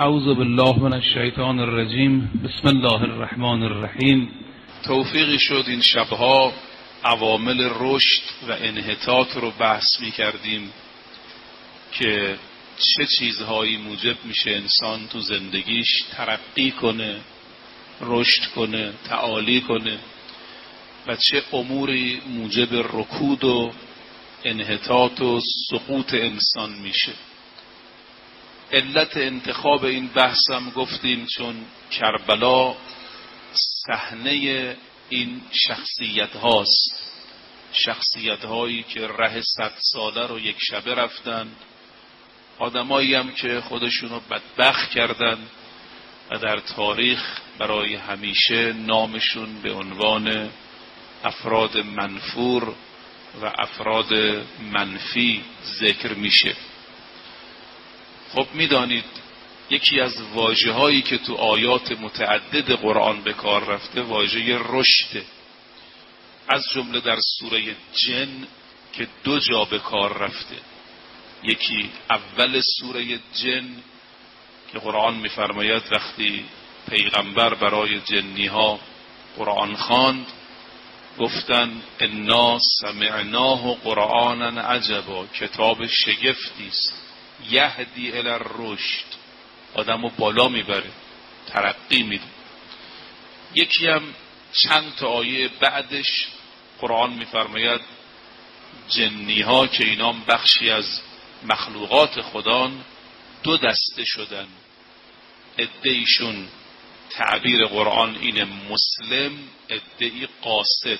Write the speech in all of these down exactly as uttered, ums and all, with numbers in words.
اعوذ بالله من الشیطان الرجیم. بسم الله الرحمن الرحیم. توفیقی شد این شبها عوامل رشد و انحطاط رو بحث می کردیم که چه چیزهایی موجب میشه انسان تو زندگیش ترقی کنه، رشد کنه، تعالی کنه و چه اموری موجب رکود و انحطاط و سقوط انسان میشه. علت انتخاب این بحثم گفتیم چون کربلا صحنه این شخصیت هاست، شخصیت هایی که ره صد ساله رو یک شبه رفتن، آدمایی هم که خودشونو بدبخت کردن و در تاریخ برای همیشه نامشون به عنوان افراد منفور و افراد منفی ذکر میشه. خب میدانید یکی از واژه هایی که تو آیات متعدد قرآن به کار رفته واژه رشد، از جمله در سوره جن که دو جا به کار رفته. یکی اول سوره جن که قرآن میفرماید وقتی پیغمبر برای جنی ها قرآن خواند گفتن انا سمعناه قرآنا عجبا، کتاب شگفتی است، یهدی الی الرشد، آدمو بالا میبره، ترقی میده. یکی هم چند تا آیه بعدش قرآن میفرماید جنی ها که اینام بخشی از مخلوقات خدان دو دسته شدن. عده‌ایشون تعبیر قرآن اینه مسلم، عده‌ای قاسط.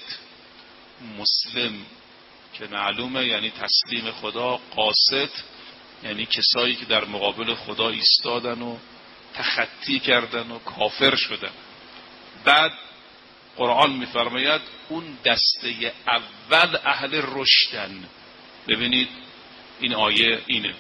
مسلم که معلومه یعنی تسلیم خدا، قاسط یعنی کسایی که در مقابل خدا ایستادن و تخطی کردن و کافر شدن. بعد قرآن میفرماید اون دسته اول اهل رشدن. ببینید این آیه اینه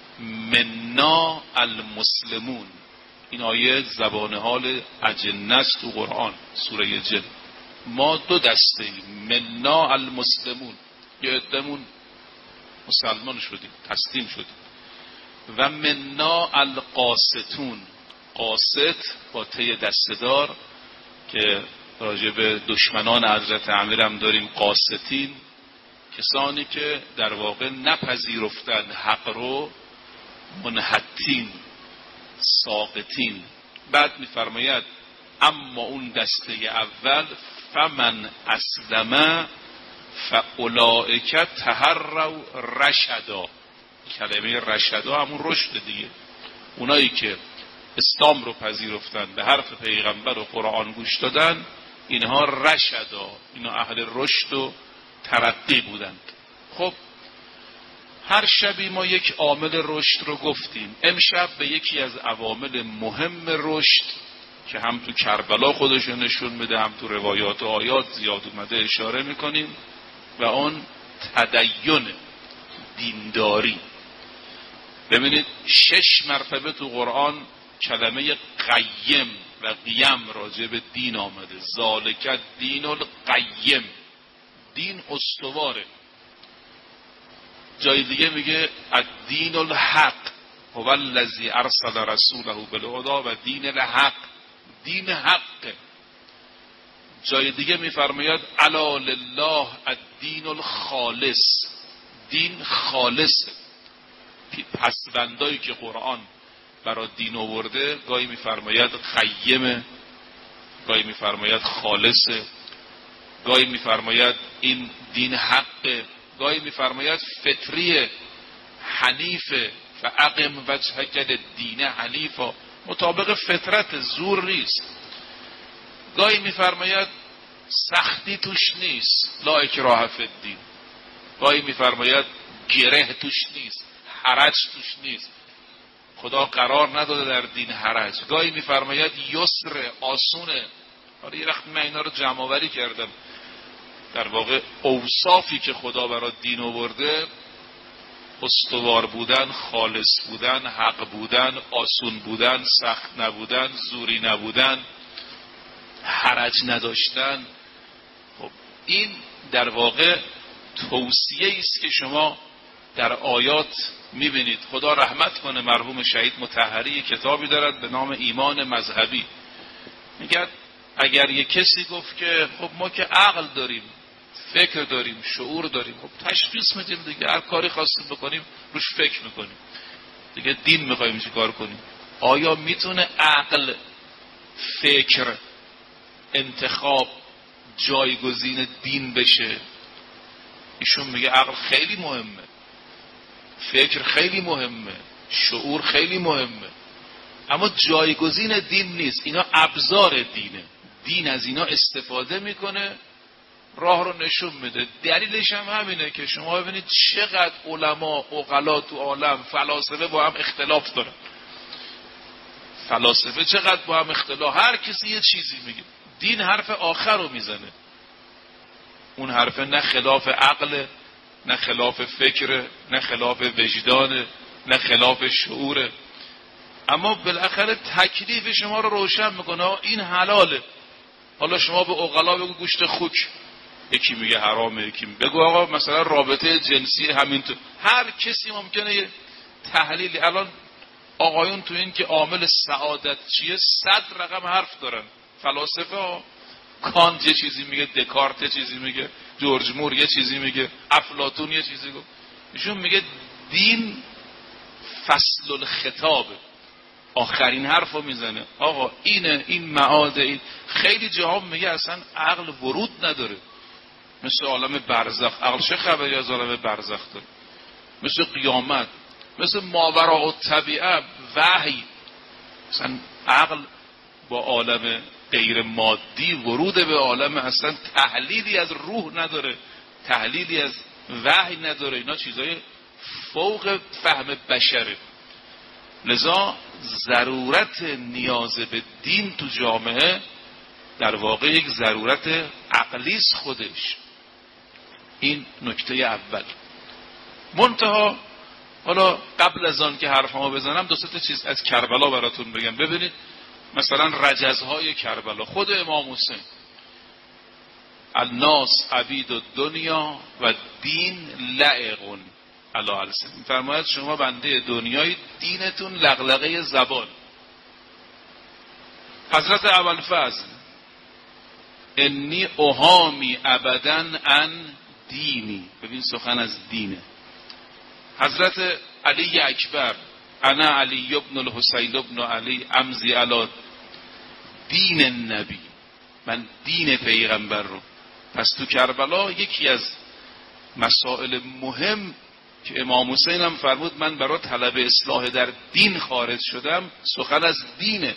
منا المسلمون. این آیه زبان حال اجنه است تو قرآن سوره جن. ما دو دسته ایم، منا المسلمون، یه عده‌مون مسلمان شدیم، تسلیم شدیم، و منا القاسطون، قاسط با ته دسته‌دار که راجع به دشمنان حضرت امیر هم داریم قاسطین، کسانی که در واقع نپذیرفتن حق رو، منحطین، ساقطین. بعد میفرماید اما اون دسته اول فمن اسلم فاولئک تهروا رشدا. کلمه رشدا همون رشد دیگه. اونایی که اسلام رو پذیرفتن، به حرف پیغمبر و قرآن گوش دادن، اینها رشدا، اینا اهل رشد و ترقی بودند. خب هر شبی ما یک عامل رشد رو گفتیم. امشب به یکی از عوامل مهم رشد که هم تو کربلا خودش نشون میده هم تو روایات و آیات زیاد اومده اشاره میکنیم و اون تدین، دینداری. ببینید شش مرتبه تو قرآن کلمه قیم و قیم راجع به دین آمده. ذالک دین القیم، دین استواره. جای دیگه میگه الدین الحق هو الذی ارسل رسوله بالهدی و دین الحق، دین حق. جای دیگه میفرماید الا لله الدین الخالص، دین خالصه. پسوندایی که قرآن برای دین آورده گاهی میفرماید قیمه، گاهی میفرماید خالصه، گاهی میفرماید این دین حقه، گاهی میفرماید فطریه، حنیفه، فاقم وجهک للدین حنیفا، مطابق فطرت، زور نیست. گاهی میفرماید سختی توش نیست، لا اکراه فی الدین. گاهی میفرماید گره توش نیست، حرج توش نیست، خدا قرار نداده در دین حرج. گاهی میفرماید یسر، آسونه. آره یه وقت من اینا رو جمع آوری کردم، در واقع اوصافی که خدا برای دین آورده، استوار بودن، خالص بودن، حق بودن، آسون بودن، سخت نبودن، زوری نبودن، حرج نداشتن. خب این در واقع توصیه است که شما در آیات میبینید. خدا رحمت کنه مرحوم شهید مطهری کتابی دارد به نام ایمان مذهبی. میگه اگر یک کسی گفت که خب ما که عقل داریم، فکر داریم، شعور داریم، خب تشخیص میدیم دیگه، هر کاری خواستیم بکنیم روش فکر میکنیم دیگه، دین میخوایم چی کار کنیم؟ آیا میتونه عقل، فکر، انتخاب جایگزین دین بشه؟ ایشون میگه عقل خیلی مهمه، فکر خیلی مهمه، شعور خیلی مهمه، اما جایگزین دین نیست. اینا ابزار دینه، دین از اینا استفاده میکنه، راه رو نشون میده. دلیلش هم همینه که شما ببینید چقدر علما، عقلا تو عالم، فلاسفه با هم اختلاف دارن. فلاسفه چقدر با هم اختلاف، هر کسی یه چیزی میگه. دین حرف آخر رو میزنه، اون حرف نه خلاف عقل، نه خلاف فکر، نه خلاف وجدان، نه خلاف شعوره، اما بالاخره تکلیف شما رو روشن میکنه. این حلاله. حالا شما به عقلا بگو گوشت خوک، یکی میگه حرامه، یکی میگه بگو آقا مثلا رابطه جنسی همینطور. هر کسی ممکنه یه تحلیلی. الان آقایون تو این که عامل سعادت چیه صد رقم حرف دارن. فلاسفه ها، کانت یه چیزی میگه، دکارت یه چیزی میگه، جورج مور یه چیزی میگه، افلاطون یه چیزی گفت. ایشون میگه دین فصل الخطابه، آخرین حرف رو میزنه. آقا اینه، این معاده. این خیلی جاها میگه اصلا عقل ورود نداره، مثل عالم برزخ. عقل چه خبری از عالم برزخ داره؟ مثل قیامت، مثل ماوراء الطبیعه، وحی. اصلا عقل با عالم غیر مادی ورود به عالم، اصلا تحلیلی از روح نداره، تحلیلی از وحی نداره. اینا چیزای فوق فهم بشره. لذا ضرورت نیاز به دین تو جامعه در واقع یک ضرورت عقلیست خودش. این نکته اول. منتها حالا قبل از آن که حرفمو بزنم دو سه تا چیز از کربلا براتون بگم. ببینید مثلا رجزهای کربلا، خود امام حسین: الناس عبید الدنیا و دین لعق علی السن. میفرماید شما بنده دنیای، دینتون لغلقه زبان. حضرت ابوالفضل: انی اهامی ابدا عن دینی. ببین سخن از دینه. حضرت علی اکبر: انا علی ابن الحسین ابن علی امضی علی دین النبی. من دین پیغمبر رو. پس تو کربلا یکی از مسائل مهم که امام حسین هم فرمود من برای طلب اصلاح در دین خارج شدم، سخن از دینه.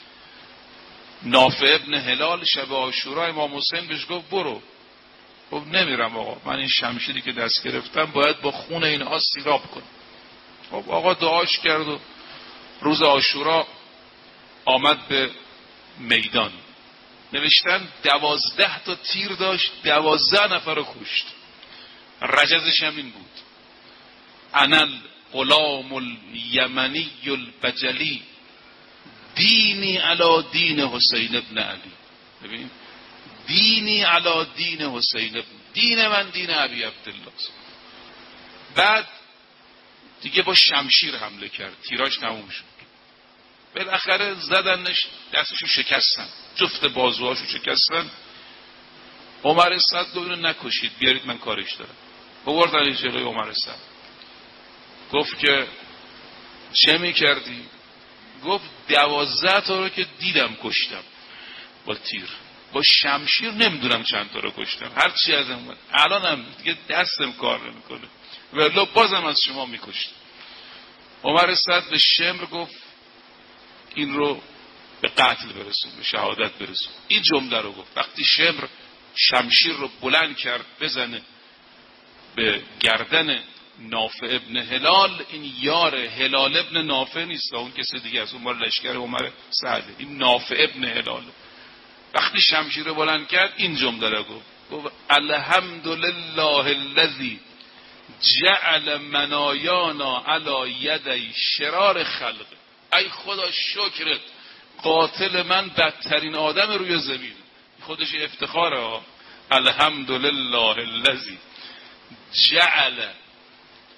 نافع ابن هلال شب عاشورا امام حسین بهش گفت برو. خب نمیرم آقا، من این شمشیری که دست گرفتم باید با خون اینها سیراب کنم. خب آقا دعاش کرد و روز عاشورا آمد به میدان. نوشتن دوازده تا تیر داشت، دوازده نفر رو کشت. رجزش هم این بود: انا الغلام الیمنی البجلی دینی علی دین حسین ابن علی. ببین دینی علی دین حسین ابن، دین من دین ابی عبدالله. بعد دیگه با شمشیر حمله کرد، تیراش تموم شد. بالاخره زدنش، دستشو شکستن، جفت بازوهاشو شکستن. عمر صد گفت اینو نکشید، بیارید من کارش دارم. بردن جلوی عمر صد. گفت که چه میکردی؟ گفت دوازده تا رو که دیدم کشتم با تیر، با شمشیر نمیدونم چند تا رو کشتم، هرچی از این بود. الانم دیگه دستم کار نمیکنه، ولی بازم از شما میکشتم. عمر صد به شمر گفت این رو به قتل برسون، به شهادت برسون. این جمله رو گفت. وقتی شمر شمشیر رو بلند کرد بزنه به گردن نافع ابن هلال، این یار هلال ابن نافع نیست، اون کسی دیگه از اون مال لشکر عمر سعده، این نافع ابن هلال. وقتی شمشیر رو بلند کرد این جمله رو گفت، گفت الحمدلله الذی جعل منایانا علی یدی شرار خلق. ای خدا شکرت، قاتل من بدترین آدم روی زمین. خودش افتخاره ها. الحمدلله الذی جعل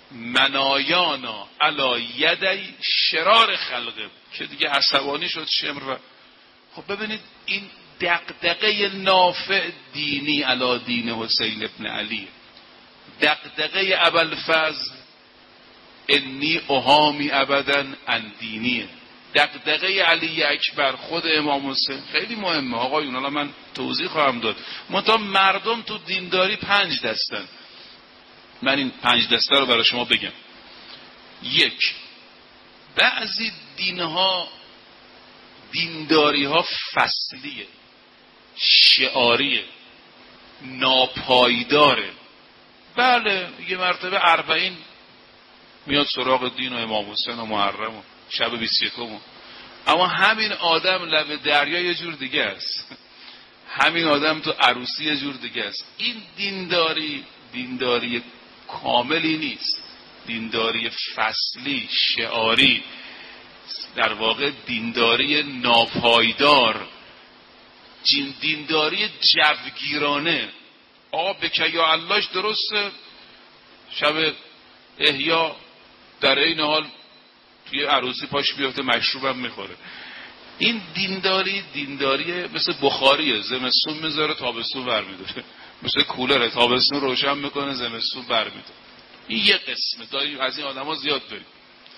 منایانا علی یدی شرار خلقه که دیگه عصبانی شد شمر. و خب ببینید این دغدغه نافع دینی علی دین حسین ابن علی، دغدغه ابوالفضل انی اهامی ابدا عن دینیه، دغدغه علی اکبر خود امام حسین خیلی مهمه آقایون. حالا من توضیح خواهم داد. منتها مردم تو دینداری پنج دستن. من این پنج دسته رو برای شما بگم. یک، بعضی دینها دینداری ها فصلیه، شعاریه، ناپایداره. بله یه مرتبه اربعین میاد سراغ دین و امام حسین و محرم و شب بیست و یکم، اما همین آدم لب دریا یه جور دیگه است، همین آدم تو عروسی یه جور دیگه است. این دینداری دینداری کاملی نیست، دینداری فصلی شعاری، در واقع دینداری ناپایدار، دینداری جوگیرانه. آقا بکه یا اللهش درسته، شب احیا در این حال توی عروسی پاش بیفته مشروبم میخوره. این دینداری دینداری مثل بخاریه، زمستون میذاره تابستون برمیداره، مثل کولره تابستون روشن میکنه زمستون برمیداره. این یه قسمه، داریم از این آدم ها زیاد داریم.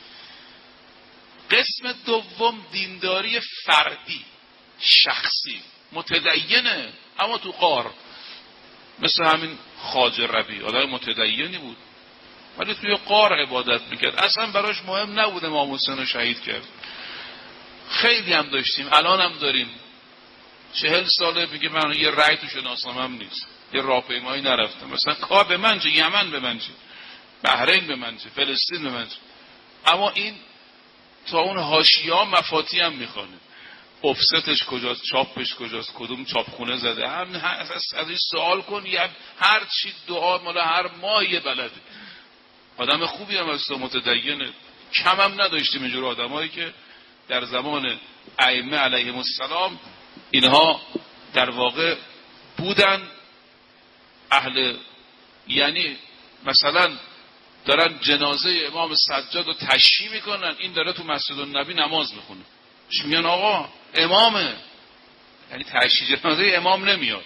قسم دوم دینداری فردی شخصی، متدینه اما تو غار، مثل همین خواجه ربیع آدم متدینی بود ولی توی غار عبادت میکرد، اصلا براش مهم نبود امام حسین رو شهید کرد. خیلی هم داشتیم، الان هم داریم. چهل ساله میگه من یه رأی تو شناسنامه‌ام نیست، یه راهپیمایی نرفتم، مثلا کار به من چه، یمن به من چه، بحرین به من چه، فلسطین به من چه. اما این تا اون حاشیه‌ها مفاتی هم میخوانه، افستش کجاست، چاپش کجاست، کدوم چاپخونه زده، هم از این سوال کن، یه هر چی دعا مال هر ماه بلده. آدم خوبی هم هست، متدینه. کم هم نداشتیم اینجور آدمایی که در زمان ائمه علیهم السلام اینها در واقع بودن اهل، یعنی مثلا دارن جنازه امام سجاد رو تشییع میکنن، این داره تو مسجد النبی نماز میخونه، میگن آقا امامه، یعنی تشییع جنازه امام نمیاد.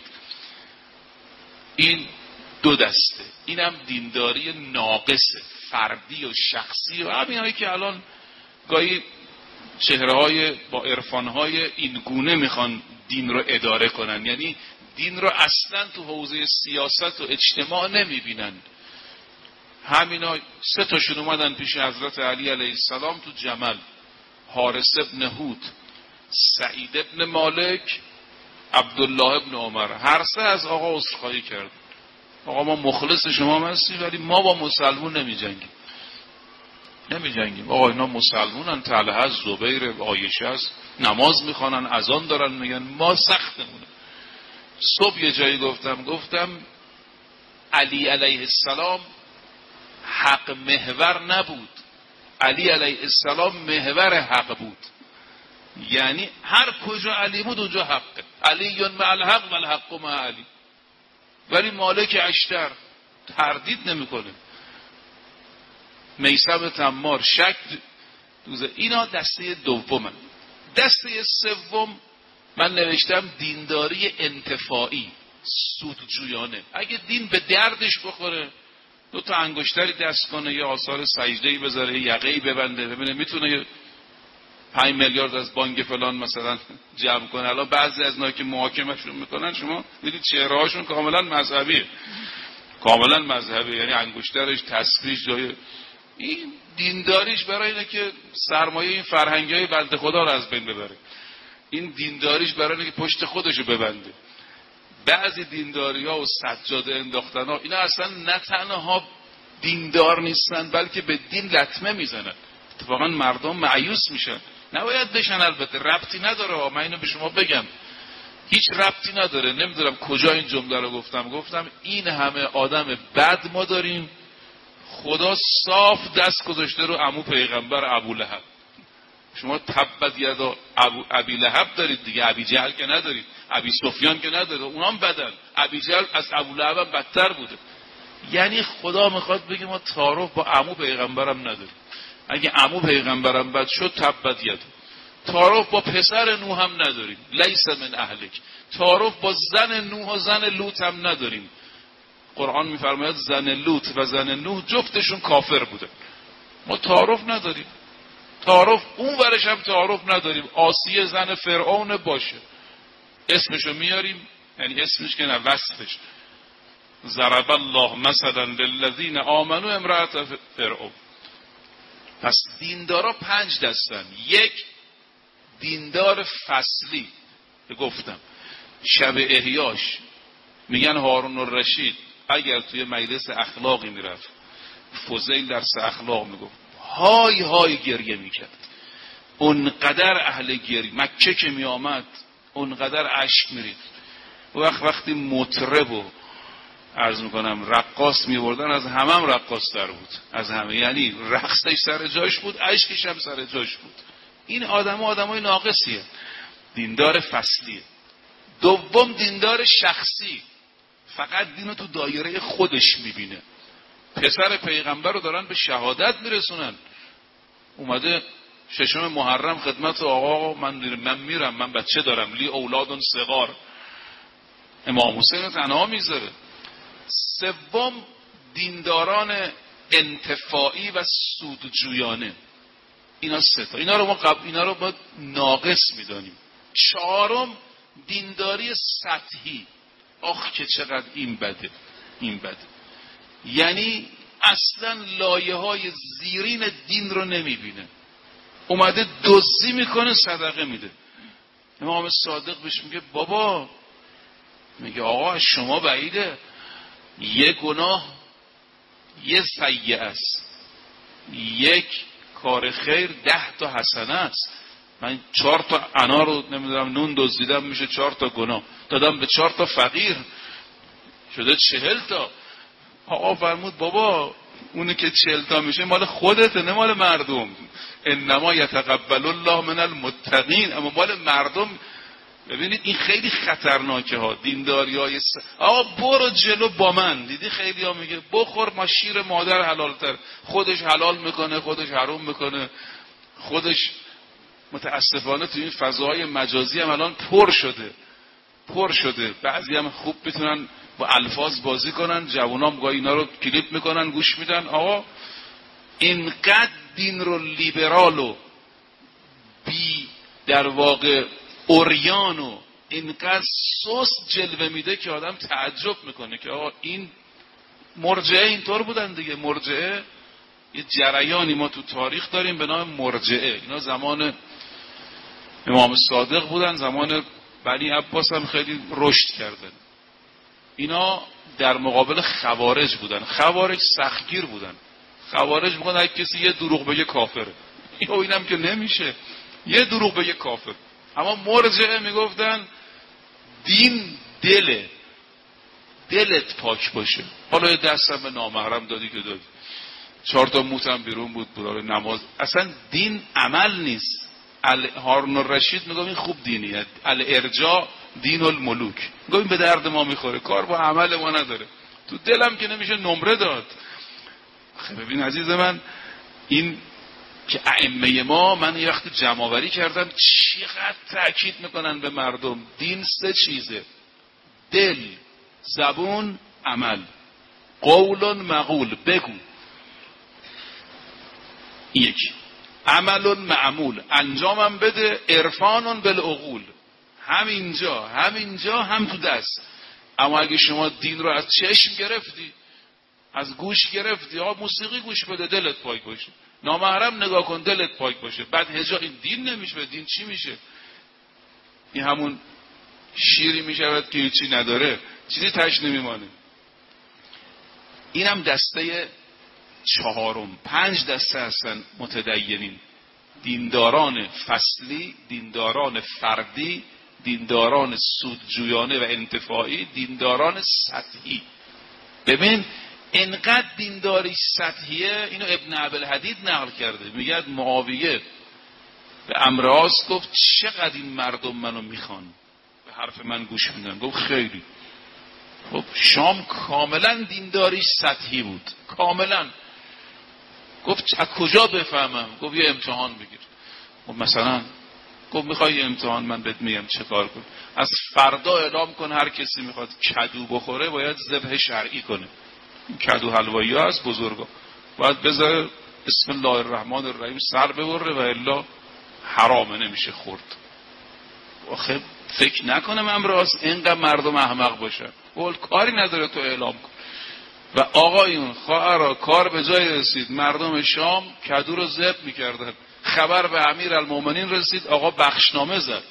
این دو دسته، اینم دینداری ناقصه، فردی و شخصی و همین هایی که الان گاهی چهره های با عرفان های این گونه میخوان دین رو اداره کنن، یعنی دین رو اصلا تو حوزه سیاست و اجتماع نمیبینن. همینا سه تاشون اومدن پیش حضرت علی علیه السلام تو جمل، حارث ابن هود، سعید ابن مالک، عبدالله ابن عمر، هر سه از آقا عذرخواهی کرد. آقا ما مخلص شما هستیم ولی ما با مسلمون نمی جنگیم نمی جنگیم آقا اینا مسلمونن، طلحه است، زبیر، عایشه است، نماز میخوانن، اذان دارن، میگن ما سختمونه. صبح یه جایی گفتم گفتم علی علیه السلام حق محور نبود، علی علیه السلام محور حق بود، یعنی هر کجا علی بود اونجا حقه، علی مع الحق و الحق مع علی. ولی مالک اشتر تردید نمیکنه، میثم تمار شک دوزه. اینا دسته دومن. دسته سوم من نوشتم دینداری انتفاعی، سودجویانه. اگه دین به دردش بخوره دو تا انگشتری دست کنه، یه آثار سجده‌ای بذاره، یقه‌ای ببنده، ببینه میتونه پنج میلیارد از بانک فلان مثلا جمع کنه. الان بعضی از اینا که محاکمهشون میکنن شما دیدید چهره‌هاشون کاملا مذهبیه، کاملا مذهبی، یعنی انگشترش تسبیح جای. این دینداریش برای اینه که سرمایه این فرهنگای بنده خدا رو از بین ببره، این دینداریش برای اینه که پشت خودشو ببنده. بعضی دینداری ها و سجاده انداختن ها اینا اصلا نه تنها دیندار نیستن بلکه به دین لطمه میزنن، اتفاقا مردم مایوس میشن. نباید بشن، البته ربطی نداره، من اینو به شما بگم هیچ ربطی نداره. نمیدونم کجا این جمله رو گفتم، گفتم این همه آدم بد ما داریم، خدا صاف دست گذاشته رو عمو پیغمبر ابو لهب. شما تبت یدا ابو ابی لهب دارید دیگه، ابی جهل که ندارید، ابی سفیان که ندارید، اونام بدن. ابی جهل از ابو لهب بدتر بوده. یعنی خدا میخواد بگه ما تعارف با عمو پیغمبرم نداریم. اگه عمو پیغمبرم بد شد تبت ید. تعارف با پسر نوح هم نداریم، لیس من اهلک. تعارف با زن نوح و زن لوط هم نداریم. قرآن میفرماید زن لوط و زن نوح جفتشون کافر بودن. ما تعارف نداریم. تعارف اون ورش هم تعارف نداریم. آسیه زن فرعون باشه، اسمشو میاریم، یعنی اسمش که نه وصفش. ضرب الله مثلا للذین آمنوا امرأة فرعون. پس دیندارا پنج دستن. یک، دیندار فصلی گفتم شب احیاش میگن هارون الرشید اگر توی مجلس اخلاقی میرفت، فضیل درس اخلاق میگفت، های های گریه میکرد. اونقدر اهل گریه، مکه که میامد اونقدر اشک میریخت. وقت وقتی مطرب و عرض میکنم رقاص میبردن، از همه هم رقاص تر بود، از همه. یعنی رقصش سر جاش بود، اشکش هم سر جاش بود. این آدم ها آدم های ناقصیه. دیندار فصلیه. دوم، دیندار شخصی، فقط دینو تو دایره خودش میبینه. پسر پیغمبر رو دارن به شهادت میرسونن، اومده ششم محرم خدمت آقا من من میرم، من بچه دارم، لی اولادون صغار، امام حسین رو تنها میذاره. سوم، دینداران انتفاعی و سودجویانه. اینا سه تا، اینا رو ما قبل اینا رو باید ناقص میدانیم. چهارم، دینداری سطحی. آخ که چقدر این بده، این بده. یعنی اصلا لایه های زیرین دین رو نمیبینه. اومده دزدی میکنه صدقه میده. امام صادق بهش میگه بابا، میگه آقا از شما بعیده، یک گناه یه سیئه است، یک کار خیر ده تا حسنه است. من چهار تا انار رو نمیدونم نون دزدیدم میشه چهار تا گناه، دادم به چهار تا فقیر شده چهل تا. آقا فرمود بابا اونی که چهل تا میشه مال خودته نه مال مردم. انما یتقبل الله من المتقین. اما مال مردم. ببینید این خیلی خطرناکه ها، دینداری های س... آقا برو جلو با من. دیدی خیلی ها میگه بخور ما شیر مادر حلالتر، خودش حلال میکنه، خودش حرام میکنه، خودش. متاسفانه تو این فضاهای مجازی هم الان پر شده پر شده بعضی هم خوب بتونن با الفاظ بازی کنن، جوانام گاهی اینا رو کلیپ میکنن گوش میدن. آقا اینقدر دین رو لیبرال و بی در واقع اوریان و اینقدر سست جلوه میده که آدم تعجب میکنه که آقا این مرجعه اینطور بودن دیگه. مرجعه یه جریانی ما تو تاریخ داریم به نام مرجعه. اینا زمان امام صادق بودن، زمان بنی عباس هم خیلی رشد کردن. اینا در مقابل خوارج بودن. خوارج سختگیر بودن. خوارج میگن اگه کسی یه دروغ بگه کافره. اینو اینم که نمیشه، یه دروغ بگه کافر. اما مرجعه میگفتن دین دله، دلت پاک باشه. حالا یه دستم به نامحرم دادی که دادی، چهار تا موتم بیرون بود برای نماز. اصلا دین عمل نیست. هارون الرشید میگه این خوب دینیه، الارجاء دین الملوک. میگه این به درد ما میخوره، کار با عمل ما نداره. تو دلم که نمیشه نمره داد. خب ببین عزیز من، این که ائمه ما، من یه وقت جمع‌آوری کردم چقدر تاکید میکنن به مردم دین سه چیزه: دل، زبون، عمل. قول معقول، بگو. یک عمل معمول، انجامم بده. عرفان بالعقول، همینجا همینجا هم تو دست. اما اگه شما دین رو از چشم گرفتی، از گوش گرفتی، آقا موسیقی گوش بده دلت پاک باشه، نامحرم نگاه کن دلت پاک باشه، بعد هجا این دین نمیشه. دین چی میشه؟ این همون شیری میشود که هیچی نداره، چیزی تش نمیمانه. اینم دسته چهارم. پنج دسته هستن متدینین: دینداران فصلی، دینداران فردی، دینداران سودجویانه و انتفاعی، دینداران سطحی. ببین انقدر دینداری سطحیه، اینو ابن ابوالحدید نقل کرده. میگه معاویه به عمرو عاص گفت چقدر این مردم منو میخوان، به حرف من گوش میدن. گفت خیلی. خب شام کاملا دینداریش سطحی بود، کاملا. گفت از کجا بفهمم؟ گفت یه امتحان بگیر. خب مثلا گفت میخوای یه امتحان من بهت میگم چه کار کن. از فردا اعلام کن هر کسی میخواد کدو بخوره باید ذبح شرعی کنه. کدو حلوایی ها از بزرگا باید بذاره بسم الله الرحمن الرحیم سر ببره و الا حرامه نمیشه خورد. آخه فکر نکنم امراض اینقدر مردم احمق باشن. قول کاری نداره تو اعلام کن. و آقایون خواهرها کار به جای رسید، مردم شام کدو رو ذبح میکردن. خبر به امیرالمومنین رسید، آقا بخشنامه زد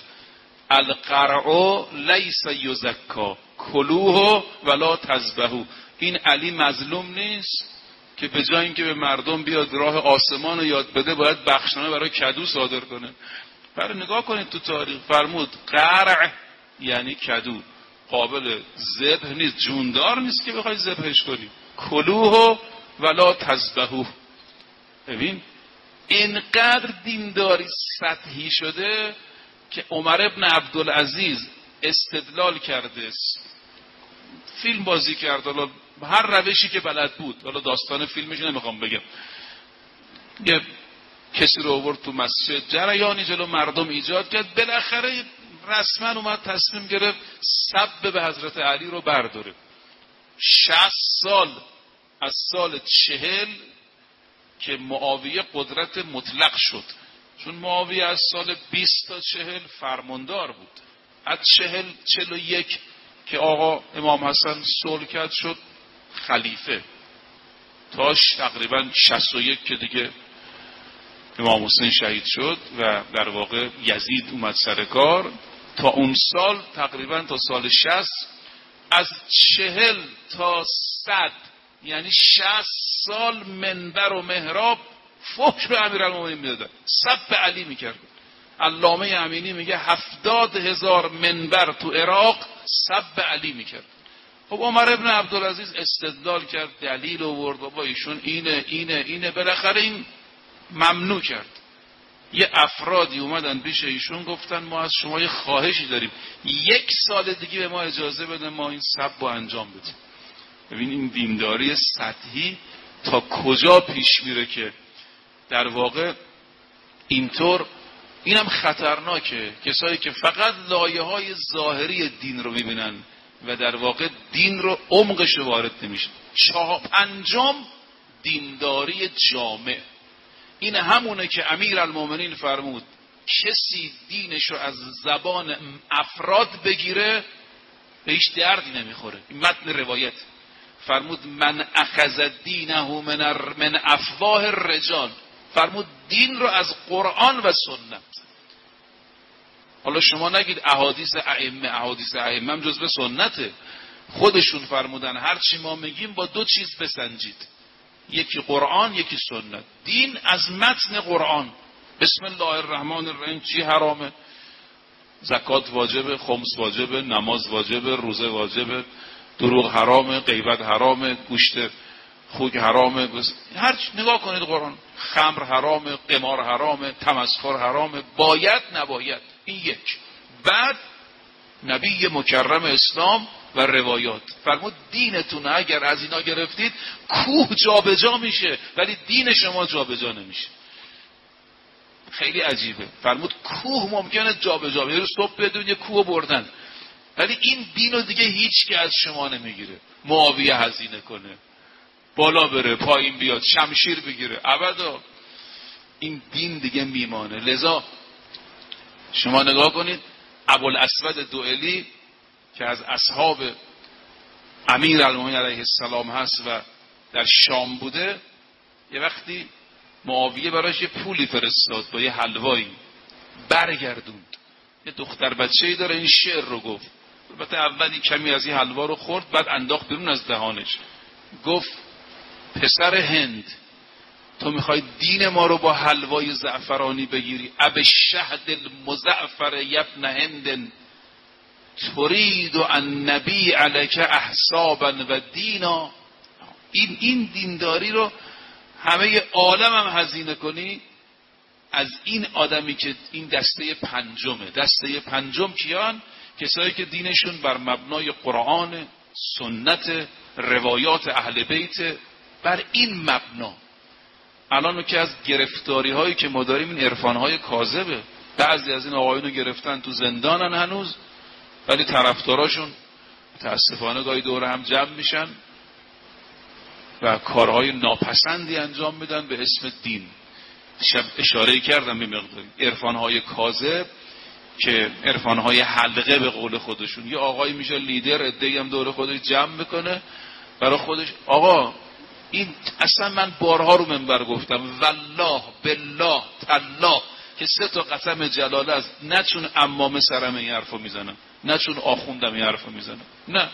القرع لیس یزکا کلوه ولا تذبحوا. این علی مظلوم نیست که به جای اینکه به مردم بیاد راه آسمان رو یاد بده باید بخشنامه برای کدو صادر کنه. برای نگاه کنید تو تاریخ فرمود قرع یعنی کدو قابل ذبح نیست، جوندار نیست که بخوای ذبحش کنی. کلوه ولا تذبحوا. ببین اینقدر دینداری سطحی شده که عمر ابن عبدالعزیز استدلال کرده، فیلم بازی کرد، حالا هر روشی که بلد بود، حالا داستان فیلمش نمیخوام بگم، یه کسی رو آورد تو مسجد، جریانی جلو مردم ایجاد کرد، بالاخره رسما اومد تصمیم گرفت سب به حضرت علی رو برداره. شصت سال از سال چهل که معاویه قدرت مطلق شد، چون معاویه از سال بیست تا چهل فرماندار بود، از چهل چهل و یک که آقا امام حسن صلح کرد شد خلیفه، تا تقریبا شصت و یک که دیگه امام حسین شهید شد و در واقع یزید اومد سر کار. تا اون سال تقریبا تا سال شصت از چهل تا صد یعنی شصت سال منبر و محراب فحش به امیرالمومنین میدادن، سب علی میکرد. علامه امینی میگه هفتاد هزار منبر تو عراق سب علی میکرد. خب عمر ابن عبدالعزیز استدلال کرد، دلیل آورد، بابا ایشون اینه اینه اینه، بالاخره این ممنوع کرد. یه افرادی اومدن پیش ایشون گفتن ما از شما یه خواهشی داریم، یک سال دیگه به ما اجازه بده ما این سب رو انجام بدیم. ببین این دینداری سطحی تا کجا پیش میره که در واقع اینطور. اینم خطرناکه، کسایی که فقط لایه های ظاهری دین رو میبینن و در واقع دین رو عمقش وارد نمیشن. چهار پنجم دینداری جامع. این همونه که امیرالمومنین فرمود کسی دینشو از زبان افراد بگیره به هیچ دردی نمیخوره. این متن روایت فرمود من اخذ دینه من من افواه الرجال، فرمود دین رو از قرآن و سنت. حالا شما نگید احادیث ائمه، احادیث ائمه هم جزو سنته، خودشون فرمودن هر چی ما میگیم با دو چیز بسنجید، یکی قرآن یکی سنت. دین از متن قرآن، بسم الله الرحمن الرحیم چی حرامه؟ زکات واجبه، خمس واجبه، نماز واجبه، روزه واجبه، دروغ حرامه، غیبت حرامه، گوشت خوک حرامه، هر چی نگاه کنید قرآن. خمر حرامه، قمار حرامه، تمسخر حرامه، باید نباید. این یک. بعد نبی مکرم اسلام و روایات فرمود دینتون اگر از اینا گرفتید کوه جابجا جا میشه ولی دین شما جابجا جا نمیشه. خیلی عجیبه. فرمود کوه ممکنه جابجا بشه، صبح بدون یه کوه بردن، ولی این دینو دیگه هیچ که از شما نمیگیره. معاویه هزینه کنه، بالا بره، پایین بیاد، شمشیر بگیره، ابدا این دین دیگه میمانه. لذا شما نگاه کنید ابوالاسود دوئلی که از اصحاب امیرالمومنین علیه السلام هست و در شام بوده، یه وقتی معاویه براش یه پولی فرستاد با یه حلوایی، برگردوند. یه دختر بچه‌ای داره این شعر رو گفت. البته اولی کمی از این حلوا رو خورد، بعد انداخت بیرون از دهانش، گفت پسر هند تو میخوای دین ما رو با حلوای زعفرانی بگیری؟ اب شهد المزعفر یبن هند ترید ان نبی علیک احسابا و دینا. این این دینداری رو همه عالم هم هزینه کنی از این آدمی که این دسته پنجمه. دسته پنجم کیان؟ کسایی که دینشون بر مبنای قرآن، سنت روایات اهل بیت بر این مبنا. الان که از گرفتاری هایی که ما داریم این عرفان های کاذبه. بعضی از این آقایون رو گرفتن تو زندانن هنوز، ولی طرفداراشون متاسفانه گاهی دور هم جمع میشن و کارهای ناپسندی انجام میدن به اسم دین. شب اشاره کردم به مقداری عرفان‌های کاذب که عرفان‌های حلقه به قول خودشون. یه آقایی میشه لیدر، عده‌ای هم دور خودش جمع میکنه برای خودش. آقا این اصلا من بارها رو منبر گفتم والله بالله تالله که سه تا قسم جلاله است، نه چون امامه سرم این حرفو میزنم، نه چون آخوندم این حرفو میزنم، نه،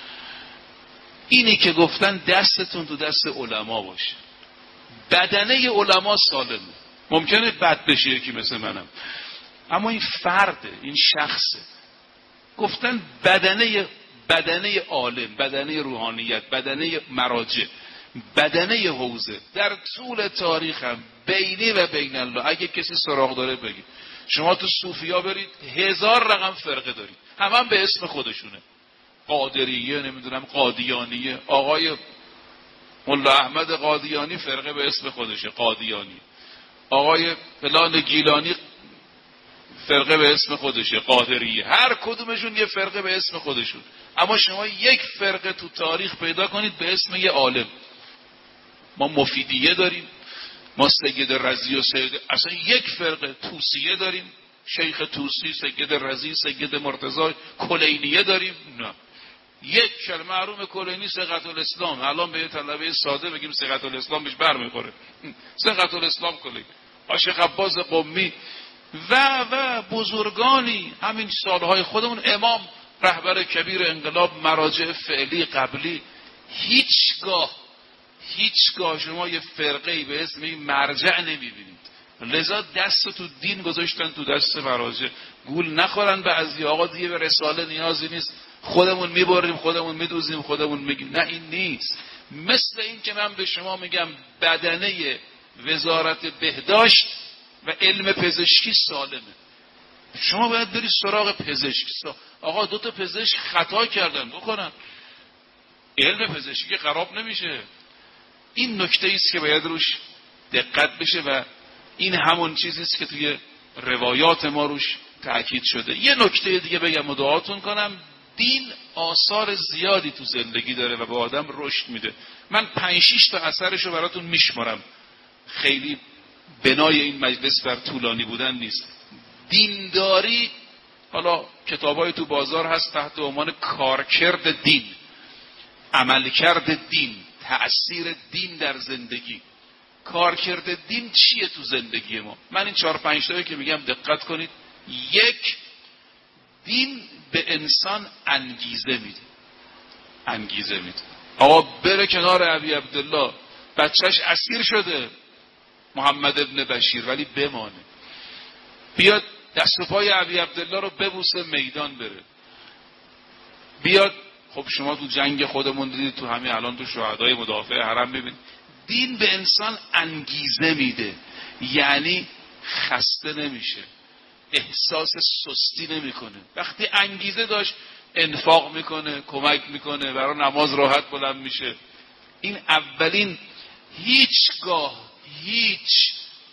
اینی که گفتن دستتون تو دست علما باشه. بدنه علما سالمه، ممکنه بد بشه یکی مثل منم، اما این فرده، این شخصه. گفتن بدنه بدنه عالم، بدنه روحانیت، بدنه مراجع، بدنه حوزه در طول تاریخ هم بینی و بین الله. اگه کسی سراغ داره بگید. شما تو صوفیا برید هزار رقم فرقه دارید، هم هم به اسم خودشونه، قادریه، نمیدونم قادیانیه. آقای ملا احمد قادیانی فرقه به اسم خودشه، قادیانی. آقای فلان گیلانی فرقه به اسم خودشه، قادریه. هر کدومشون یه فرقه به اسم خودشون. اما شما یک فرقه تو تاریخ پیدا کنید به اسم یه عالم. ما مفیدیه داریم، ما سید رضی و سید، اصلا یک فرقه توسیه داریم، شیخ توسی، سید رضی، سید مرتضی، کلینیه داریم. نه، یک کلمه معروم کلینی صیغت الاسلام. الان به یه طلبه ساده بگیم صیغت الاسلام بهش برمیخوره. صیغت الاسلام کلینی. شیخ عباس قمی و و بزرگانی همین سالهای خودمون، امام رهبر کبیر انقلاب، مراجع فعلی قبلی. هیچگاه هیچگاه شما یه فرقه‌ای به اسم این مرجع نمیبینید. لذا دست تو دین گذاشتن تو دست مراجع. گول نخورن بعضی آقا دیگه به رساله نیازی نیست، خودمون میبریم، خودمون میدوزیم، خودمون میگیم. نه، این نیست. مثل این که من به شما میگم بدنه وزارت بهداشت و علم پزشکی سالمه، شما باید بری سراغ پزشک. آقا دو تا پزشک خطا کردن، بکنن، علم پزشکی خراب نمیشه. این نکته ایست که باید روش دقت بشه و این همون چیزی است که توی روایات ما روش تأکید شده. یه نکته دیگه بگم و دعاتون کنم. دین آثار زیادی تو زندگی داره و به آدم رشد میده. من پنج شش تا اثرشو براتون میشمارم، خیلی بنای این مجلس بر طولانی بودن نیست. دینداری، حالا کتابای تو بازار هست تحت عنوان کارکرد دین، عملکرد دین، تأثیر دین در زندگی. کارکرد دین چیه تو زندگی ما؟ من این چهار پنج تایی که میگم دقت کنید. یک، دین به انسان انگیزه میده. انگیزه میده. آقا بره کنار ابی عبدالله، بچهش اسیر شده، محمد ابن بشیر، ولی بمانه. بیاد دست و پای ابی عبدالله رو ببوسه، میدان بره. بیاد، خب شما تو جنگ خودمون دیدید، تو همین الان تو شهدای مدافع حرم ببینید. دین به انسان انگیزه میده، یعنی خسته نمیشه، احساس سستی نمیکنه. وقتی انگیزه داشت انفاق میکنه، کمک میکنه، برای نماز راحت بلند میشه. این اولین. هیچگاه هیچ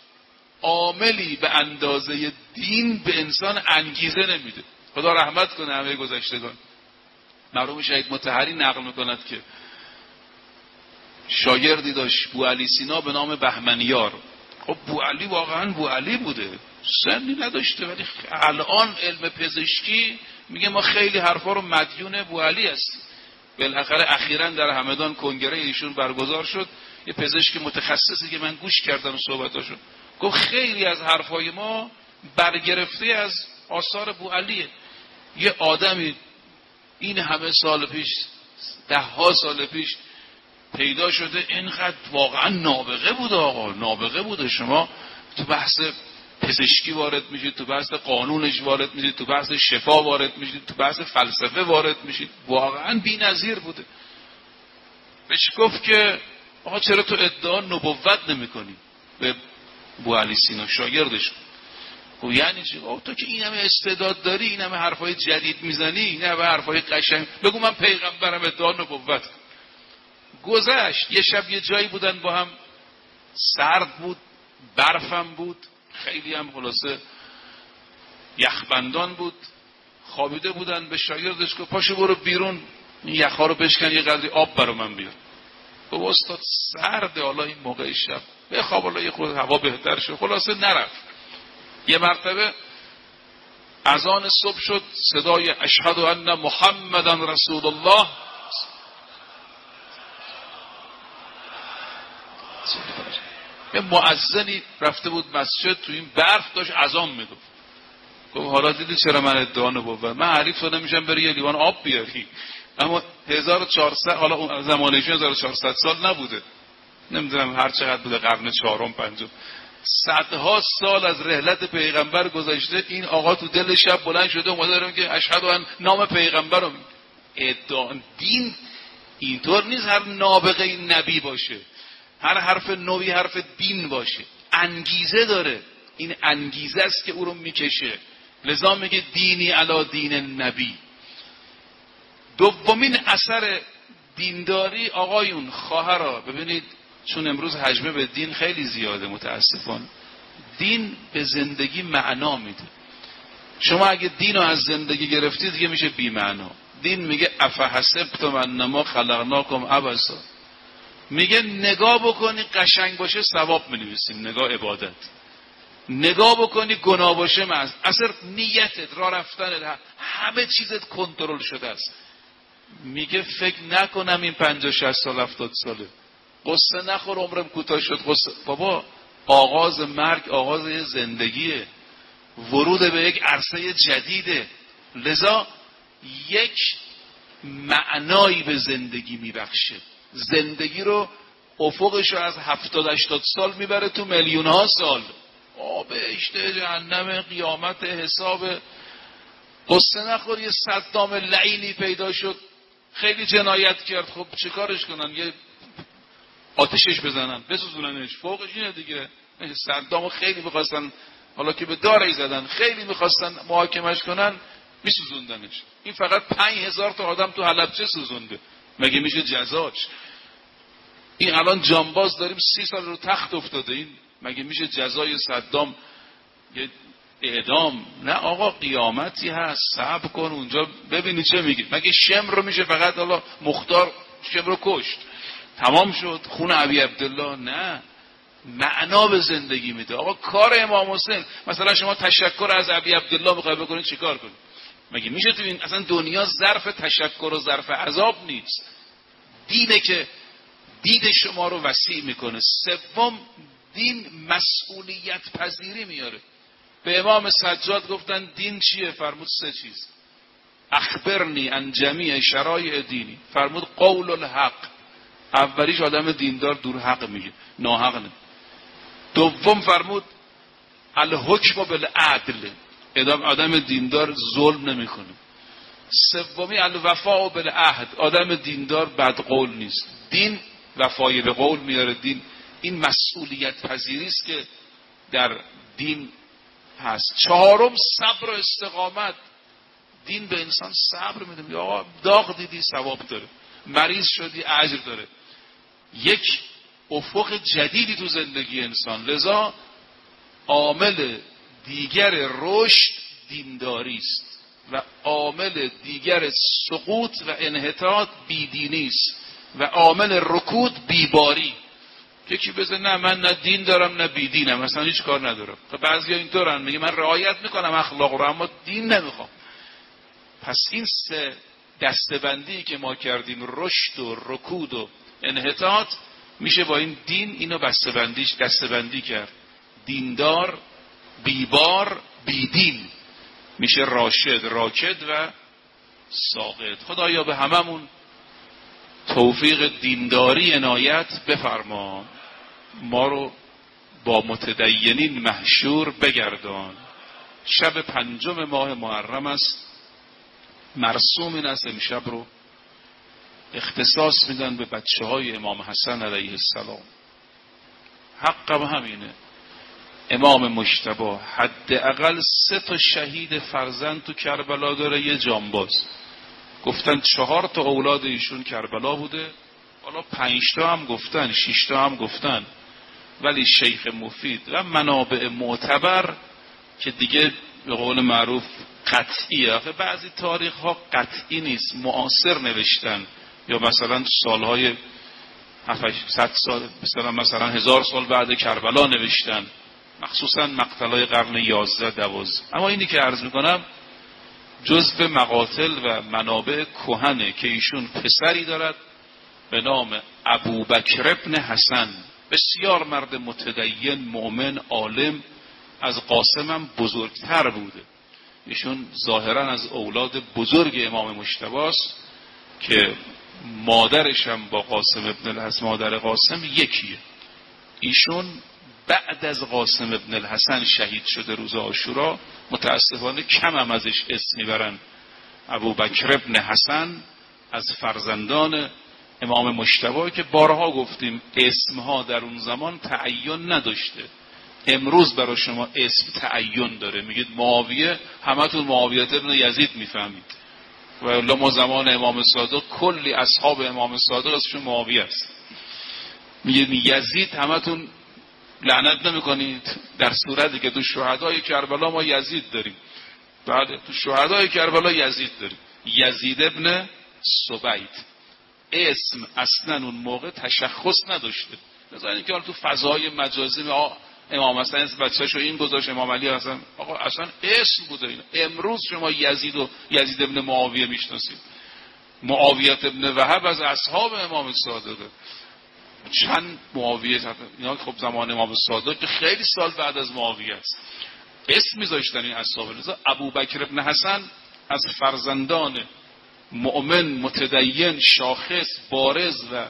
عاملی به اندازه دین به انسان انگیزه نمیده. خدا رحمت کنه همه گذشتگان. مرحوم شهید مطهری نقل میکند که شاگردی داشت بوعلی سینا به نام بهمنیار. خب بوعلی واقعا بوعلی بوده، سنی نداشته، ولی الان علم پزشکی میگه ما خیلی حرفا رو مدیون بوعلی هستیم. بالاخره اخیراً در همدان کنگره ایشون برگزار شد. یه پزشک متخصصی که من گوش کردم صحبتاشو، گفت خیلی از حرفای ما برگرفته از آثار بوعلیه. یه آدمی این همه سال پیش، ده ها سال پیش پیدا شده، اینقدر واقعا نابغه بوده. آقا نابغه بوده. شما تو بحث پزشکی وارد میشید، تو بحث قانونش وارد میشید، تو بحث شفا وارد میشید، تو بحث فلسفه وارد میشید. واقعا بی‌نظیر بوده. بهش گفت که آقا چرا تو ادعا نبوت نمی کنی؟ به بوعلی سینا شاگردش. خب یعنی چی؟ او تو که این همه استعداد داری، این همه حرفای جدید میزنی، این همه حرفای قشنگ، بگو من پیغمبرم، ادعا نبوت. گذشت. یه شب یه جایی بودن با هم، سرد بود، برفم بود، خیلی هم خلاصه یخبندان بود، خوابیده بودن. به شاگردش گفت پاشو برو بیرون این یخها رو بشکن، یه قدری آب برا من بیار. گفت استاد سرده، حالا این موقع شب بخواب، حالا یه خود هوا بهتر شد. خلاصه نرفت. یه مرتبه اذان صبح شد، صدای اشهد ان محمدن رسول الله. یه مؤذنی رفته بود مسجد، تو این برف داشت اذان میگفت. گفت حالا دیدی چرا من ادعا نبوت؟ من حریف شده میشم بری یه لیوان آب بیاری. اما هزار و چهارصد، حالا اون زمانش هزار و چهارصد سال نبوده، نمیدونم هر چقدر بوده، قرن چهارم پنجم، صدها سال از رحلت پیغمبر گذشته. این آقا تو دل شب بلند شده اومده داره میگه اشهد ان نام پیغمبر رو. ادعا دین اینطور نیست هر نابغه نبی باشه، هر حرف نوی حرف دین باشه. انگیزه داره، این انگیزه است که او رو میکشه. لذا میگه دینی علی دین نبی. دومین اثر دینداری آقایون، خواهرها، ببینید چون امروز حجمه به دین خیلی زیاده متاسفانه، دین به زندگی معنا میده. شما اگه دین رو از زندگی گرفتید دیگه میشه بی معنا. دین میگه افحسبتم انما خلقناکم عبثا، میگه نگاه بکنی قشنگ باشه ثواب می‌نویسیم، نگاه عبادت. نگاه بکنی گناه باشه معصیت. اصلا نیتت، راه رفتنت، همه چیزت کنترل شده است. میگه فکر نکنم این پنجاه شصت سال هفتاد ساله قصه نخور عمرم کوتاه شد. قصه بابا، آغاز مرگ آغاز زندگیه، ورود به یک عرصه جدیده. لذا یک معنایی به زندگی میبخشه. زندگی رو افقش رو از هفتاد هشتاد سال میبره تو میلیون ها سال. آه بهشت، جهنم، قیامت، حساب. قصه نخور یه صدام لعینی پیدا شد خیلی جنایت کرد، خب چه کارش کنن؟ یه آتشش بزنن، بسوزوننش. فوقش اینه دیگه. صدامو خیلی میخواستن، حالا که به داری زدن، خیلی میخواستن محاکمش کنن، میسوزوندنش. این فقط پنج هزار تا آدم تو حلبچه سوزونده، مگه میشه جزاش؟ این الان جانباز داریم سی سال رو تخت افتاده، این مگه میشه جزای صدام یه اعدام؟ نه آقا، قیامتی هست، صبر کن اونجا ببینی چه میگی. مگه شمر رو میشه فقط حالا مختار شمر رو کشت تمام شد خون ابی عبدالله؟ نه، معنا به زندگی میده. آقا کار امام حسین، مثلا شما تشکر از ابی عبدالله میخوای بکنید چیکار کنید؟ مگه میشه تو این اصلا دنیا ظرف تشکر و ظرف عذاب نیست؟ دینه که دید شما رو وسیع میکنه. سوم، دین مسئولیت پذیری میاره. به امام سجاد گفتن دین چیه؟ فرمود سه چیز. اخبرنی عن جمیع شرایع دینی. فرمود قول الحق. اولیش آدم دیندار دور حق میگه، ناحق نه. دوم فرمود الحکم بالعدل. آدم دیندار ظلم نمیکنه. سومی الوفاء بالعهد. آدم دیندار بد قول نیست. دین وفای به قول میاره. دین این مسئولیت پذیری است که در دین هست. چهارم صبر و استقامت. دین به انسان صبر میده. میگه آقا داغ دیدی ثواب داره، مریض شدی اجر داره. یک افق جدیدی تو زندگی انسان. لذا عامل دیگر رشد دینداری است و عامل دیگر سقوط و انحطاط بیدینی است و عامل رکود بیباری. یکی بزن نه من نه دین دارم نه بیدینم، مثلا هیچ کار ندارم. خب بعضیا اینطورن، میگه من رعایت میکنم اخلاق رو اما دین نمیخوام. پس این سه دسته‌بندی که ما کردیم، رشد و رکود و انحطاط، میشه با این دین اینو بسته‌بندیش دسته‌بندی کرد. دیندار، بیبار، بیدین، میشه راشد، راکد و ساقط. خدایا به هممون توفیق دینداری عنایت بفرما. ما رو با متدینین محشور بگردان. شب پنجم ماه محرم است. مرسوم این است امشب رو اختصاص میدن به بچه های امام حسن علیه السلام. حقم همینه. امام مجتبی حداقل سه تا شهید فرزند تو کربلا داره، یه جانباز. گفتن چهار تا اولاد ایشون کربلا بوده، حالا پنج تا هم گفتن، شش تا هم گفتن، ولی شیخ مفید و منابع معتبر که دیگه به قول معروف قطعیه. آخه بعضی تاریخ ها قطعی نیست، معاصر نوشتن، یا مثلا سالهای هفتصد سال، مثلا مثلا هزار سال بعد کربلا نوشتن، مخصوصا مقتلای قرن یازده دوازده. اما اینی که عرض میکنم جزء مقاتل و منابع کهنه که ایشون پسری دارد به نام ابوبکر ابن حسن، بسیار مرد متدین، مؤمن، عالم، از قاسم هم بزرگتر بوده. ایشون ظاهرا از اولاد بزرگ امام مجتبی است که مادرش هم با قاسم ابن الحسن، مادر قاسم یکیه. ایشون بعد از قاسم ابن الحسن شهید شده روز عاشورا. متاسفانه کم هم ازش اسم میبرن. ابوبکر ابن حسن از فرزندان امام مجتبی که بارها گفتیم اسمها در اون زمان تعین نداشته. امروز برای شما اسم تعین داره، میگید معاویه، همتون معاویه ابن یزید میفهمید، و الا ما زمان امام صادق کلی اصحاب امام صادق ازشون معاویه است. میگید یزید، همتون لعنت نمیکنید در صورتی که تو شهدای کربلا ما یزید داریم. بعد تو شهدای کربلا یزید داریم، یزید ابن سبید. اسم اصلا اون موقع تشخص نداشته. مثلا اینکه حالا تو فضای مجازی امام حسن اسم بچه‌شو این گذاشت، امام علی اصلا آقا اصلا اسم بوده اینا. امروز شما یزید و یزید ابن معاویه میشناسید. معاویه ابن وهب از اصحاب امام صادقه. چند معاویه اینا خب زمان امام صادق که خیلی سال بعد از معاویه است، اسم میذاشتن این اصحاب. لذا ابوبکر ابن حسن از فرزندان مؤمن، متدین، شاخص، بارز و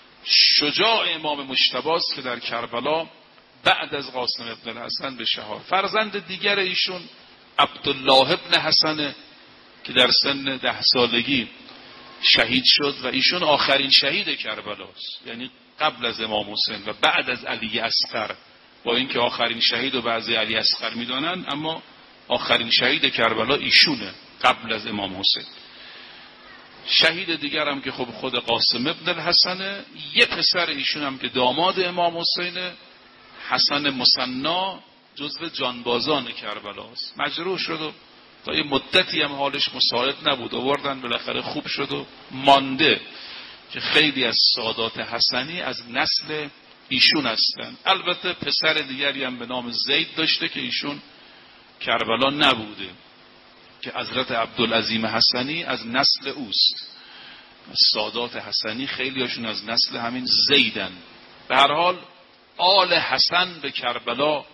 شجاع امام مجتبی است که در کربلا بعد از قاسم ابن الحسن به شهادت. فرزند دیگر ایشون عبدالله ابن حسن که در سن ده سالگی شهید شد و ایشون آخرین شهید کربلاست، یعنی قبل از امام حسین و بعد از علی اصغر. با اینکه آخرین شهید و بعضی علی اصغر میدانن، اما آخرین شهید کربلا ایشونه قبل از امام حسین. شهید دیگر هم که خب خود قاسم ابن الحسن، یه پسر ایشون هم که داماد امام حسین، حسن مصنا، جزو جانبازان کربلا است. مجروح شد و تا یه مدتی هم حالش مساعد نبود، آوردن بالاخره خوب شد و مانده که خیلی از سادات حسنی از نسل ایشون هستن. البته پسر دیگری هم به نام زید داشته که ایشون کربلا نبوده، که حضرت عبدالعظیم حسنی از نسل اوست. سادات حسنی خیلی هاشون از نسل همین زیدن. به هر حال آل حسن به کربلا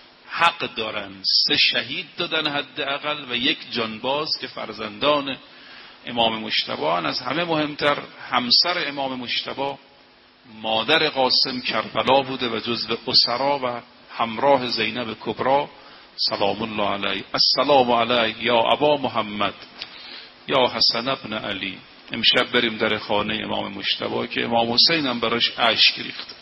حق دارن. سه شهید دادن حداقل و یک جانباز که فرزندان امام مجتبی. از همه مهمتر همسر امام مجتبی مادر قاسم کربلا بوده و جزو اسرا و همراه زینب کبری سلام الله علیه. السلام علیه یا ابا محمد یا حسن ابن علی. امشب بریم در خانه امام مجتبی که امام حسین هم براش اشک ریخت.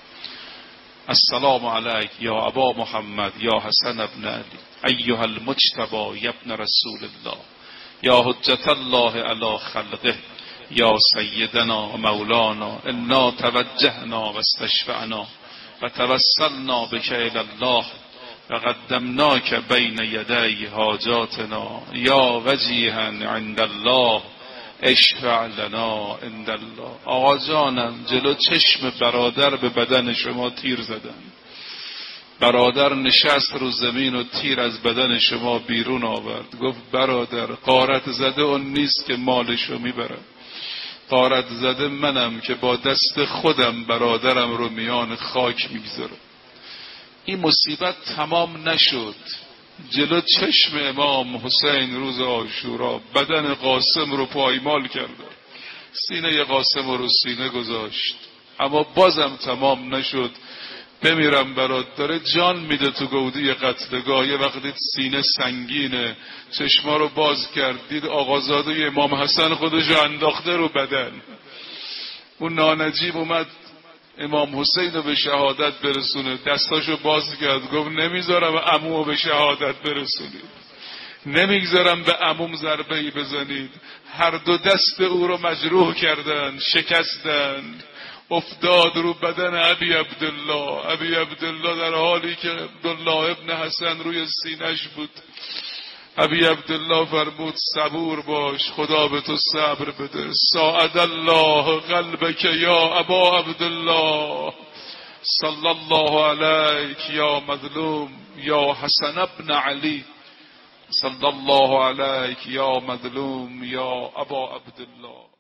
السلام علیک یا ابا محمد یا حسن ابن علی ایها المجتبی یا ابن رسول الله یا حجت الله علی خلقه یا سیدنا و مولانا انا توجهنا و استشفعنا و توسلنا بک الی الله و قدمناک بین یدی حاجاتنا یا وجیها عند الله اشفع لنا عند الله. آقا جانم جلو چشم برادر به بدن شما تیر زدن، برادر نشست رو زمین و تیر از بدن شما بیرون آورد. گفت برادر غارت زده اون نیست که مالشو میبرم، غارت زده منم که با دست خودم برادرم رو میان خاک میگذارم. این مصیبت تمام نشد. جلو چشم امام حسین روز عاشورا بدن قاسم رو پایمال کرد، سینه قاسم رو سینه گذاشت، اما بازم تمام نشد. بمیرم برات، داره جان میده تو گودی قتلگاه. یه وقت دید سینه سنگینه، چشما رو باز کرد، دید آقازاده امام حسن خودشو انداخته رو بدن. اون نانجیب اومد امام حسین رو به شهادت برسونه. دستاشو باز کرد گفت نمیذارم عمو به شهادت برسونید، نمیگذارم به عموم ضربه‌ای بزنید. هر دو دست او رو مجروح کردند، شکستند، افتاد رو بدن ابی عبدالله. ابی عبدالله در حالی که عبدالله ابن حسن روی سینش بود، ابی عبدالله فرمود صبور باش، خدا به تو صبر بده. ساعد الله قلبک یا ابا عبدالله، صلی الله علیک یا مظلوم یا حسن ابن علی، صلی الله علیک یا مظلوم یا ابا عبدالله.